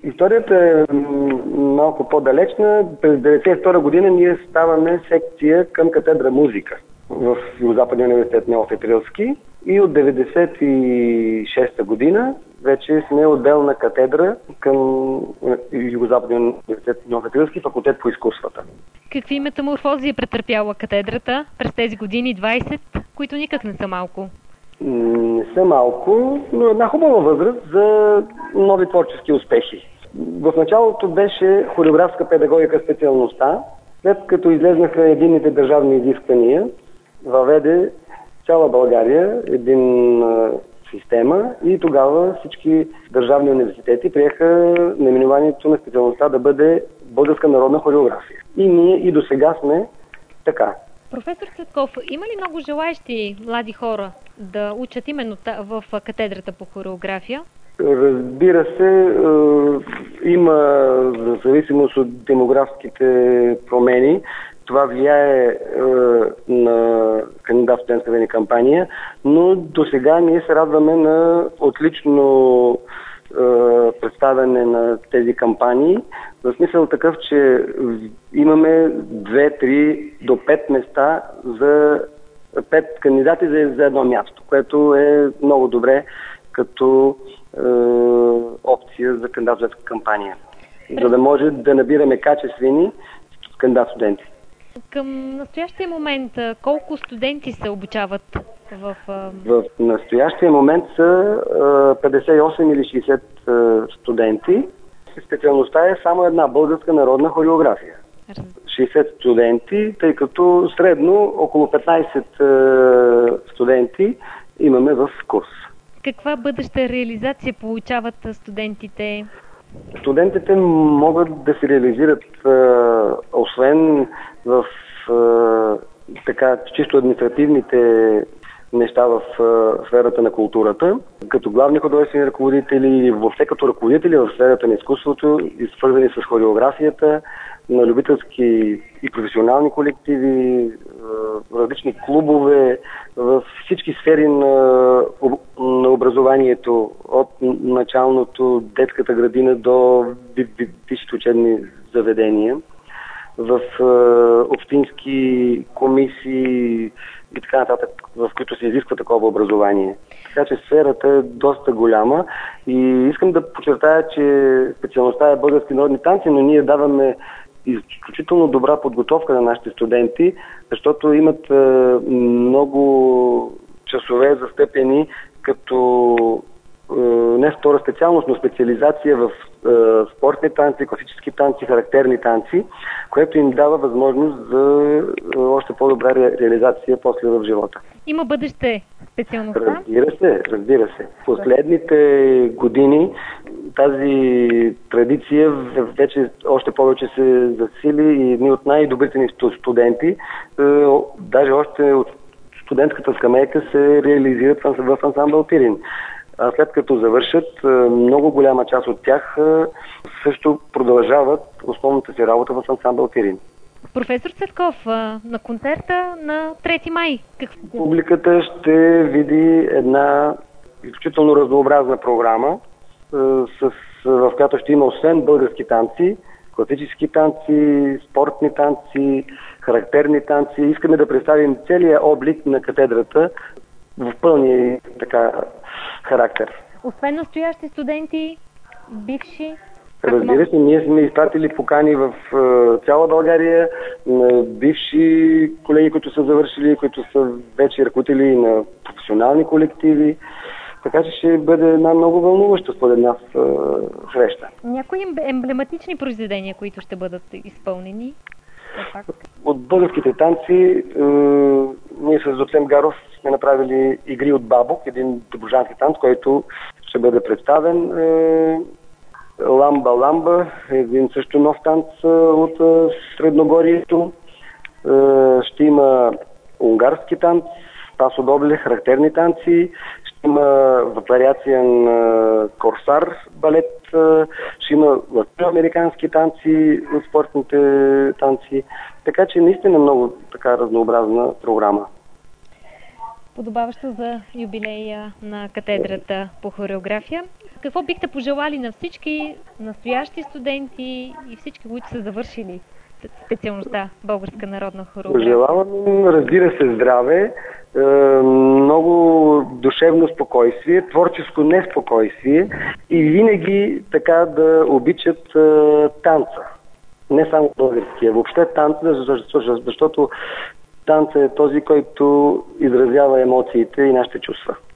Историята е малко по-далечна. През 1992 година ние ставаме секция към катедра музика в Югозападния университет Неофит Рилски и от 1996 година вече сме отделна катедра към Югозападния университет Неофит Рилски, факултет по изкуствата. Какви метаморфози е претърпяла катедрата през тези години 20, които никак не са малко? Не са малко, но една хубава възраст за нови творчески успехи. В началото беше хореографска педагогика специалността. След като излезнаха единните държавни изисквания, въведе цяла България един система и тогава всички държавни университети приеха наименованието на специалността да бъде Българска народна хореография. И ние и до сега сме така. Професор Цветков, има ли много желаещи млади хора да учат именно в катедрата по хореография? Разбира се, има в зависимост от демографските промени. Това влияе на кандидат-студентската ни кампания, но до сега ние се радваме на отлично представяне на тези кампании. В смисъл такъв, че имаме 2, 3 до 5 места за 5 кандидати за едно място, което е много добре като опция за кандидатска кампания, за да може да набираме качествени кандидат-студенти. Към настоящия момент колко студенти се обучават в... В настоящия момент са 58 или 60 студенти. Специалността е само една българска народна хореография. 60 студенти, тъй като средно около 15 студенти имаме в курс. Каква бъдеща реализация получават студентите? Студентите могат да се реализират освен в така чисто административните неща в сферата на културата, като главни художествени ръководители или въобще като ръководители в сферата на изкуството и свързани с хореографията, на любителски и професионални колективи, различни клубове, в всички сфери на образованието, от началното, детската градина до висшите учебни заведения, в общински комисии и така нататък, в които се изисква такова образование. Така че сферата е доста голяма и искам да подчертая, че специалността е български народни танци, но ние даваме изключително добра подготовка на нашите студенти, защото имат много часове застъпени като не втора специалност, но специализация в спортни танци, класически танци, характерни танци, което им дава възможност за още по-добра реализация после в живота. Има бъдеще специалността? Разбира се. В последните години тази традиция вече още повече се засили и едни от най-добрите ни студенти, даже още от студентската скамейка се реализират в ансамбъл Пирин. А след като завършат, много голяма част от тях също продължават основната си работа в ансамбъл Пирин. Професор Цветков, на концерта на 3 май. Публиката ще види една изключително разнообразна програма, в която ще има освен български танци, класически танци, спортни танци, характерни танци. Искаме да представим целият облик на катедрата в пълния така характер. Освен настоящи студенти, бивши? Разбира се, ние сме изпратили покани в цяла България на бивши колеги, които са завършили, които са вече ръководители на професионални колективи. Така че ще бъде една много вълнуваща според нас среща. Някои емблематични произведения, които ще бъдат изпълнени? От българските танци ние с доцент Гаров сме направили Игри от бабок, един добруджански танц, който ще бъде представен. Ламба, един също нов танц от Средногорието. Ще има унгарски танц, пасо добле, характерни танци. Ще има вариация на корсар балет. Ще има латиноамерикански танци от спортните танци. Така че наистина много така разнообразна програма. Подобаващо за юбилея на катедрата по хореография. какво бихте пожелали на всички настоящи студенти и всички, които са завършили специалността Българска народна хореография? Пожелавам им, разбира се, здраве, много душевно спокойствие, творческо неспокойствие и винаги така да обичат танца. Не само българския, въобще танца, защото танца е този, който изразява емоциите и нашите чувства.